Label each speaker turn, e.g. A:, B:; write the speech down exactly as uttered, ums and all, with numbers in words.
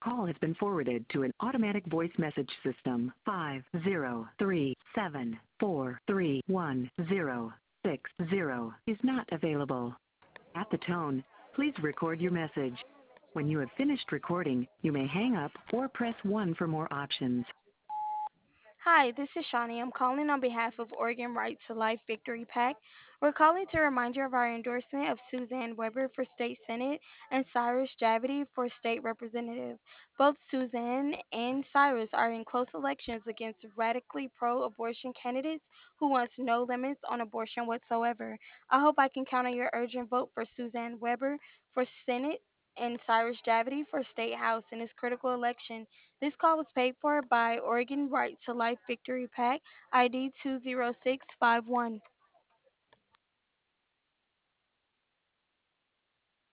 A: Call has been forwarded to an automatic voice message system. Five zero three seven four three one zero six zero is not available. At the tone, please record your message. When you have finished recording, you may hang up or press one for more options.
B: Hi, this is Shawnee. I'm calling on behalf of Oregon Right to Life Victory PAC. We're calling to remind you of our endorsement of Suzanne Weber for State Senate and Cyrus Javity for State Representative. Both Suzanne and Cyrus are in close elections against radically pro abortion candidates who want no limits on abortion whatsoever. I hope I can count on your urgent vote for Suzanne Weber for Senate and Cyrus Javity for State House in this critical election. This call was paid for by Oregon Right to Life Victory PAC, I D two zero six five one.